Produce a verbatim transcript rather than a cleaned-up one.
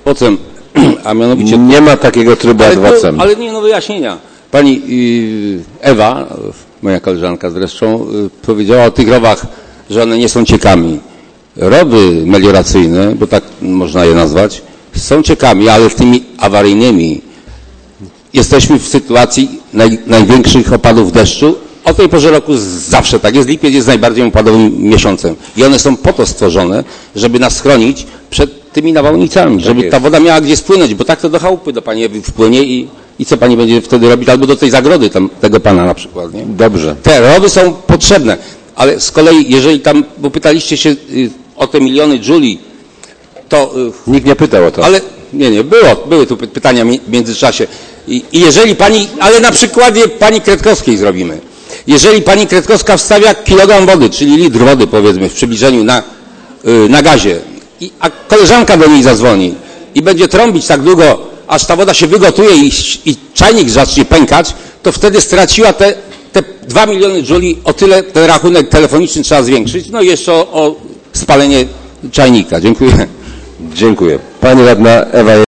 Potem, a mianowicie... Nie ma takiego trybu ad vocem. Ale nie, no wyjaśnienia. Pani Ewa, moja koleżanka zresztą, powiedziała o tych rowach, że one nie są ciekami. Rowy melioracyjne, bo tak można je nazwać, są ciekami, ale tymi awaryjnymi. Jesteśmy w sytuacji naj, największych opadów deszczu. O tej porze roku zawsze tak jest. Lipiec jest najbardziej opadowym miesiącem. I one są po to stworzone, żeby nas chronić przed tymi nawałnicami, tak żeby jest. Ta woda miała gdzie spłynąć, bo tak to do chałupy do pani Ewy wpłynie i, i co pani będzie wtedy robić? Albo do tej zagrody tam, tego pana na przykład. Nie? Dobrze. Te rowy są potrzebne, ale z kolei, jeżeli tam, bo pytaliście się y, o te miliony Julii, to... Y, Nikt nie pytał o to. Ale nie, nie, było, były tu pytania w międzyczasie. I, I jeżeli pani, ale na przykładzie pani Kretkowskiej zrobimy. Jeżeli pani Kretkowska wstawia kilogram wody, czyli litr wody powiedzmy w przybliżeniu na, yy, na gazie, i, a koleżanka do niej zadzwoni i będzie trąbić tak długo, aż ta woda się wygotuje i, i czajnik zacznie pękać, to wtedy straciła te, te dwa miliony Julii, o tyle ten rachunek telefoniczny trzeba zwiększyć, no i jeszcze o, o spalenie czajnika. Dziękuję. Dziękuję. Pani radna Ewa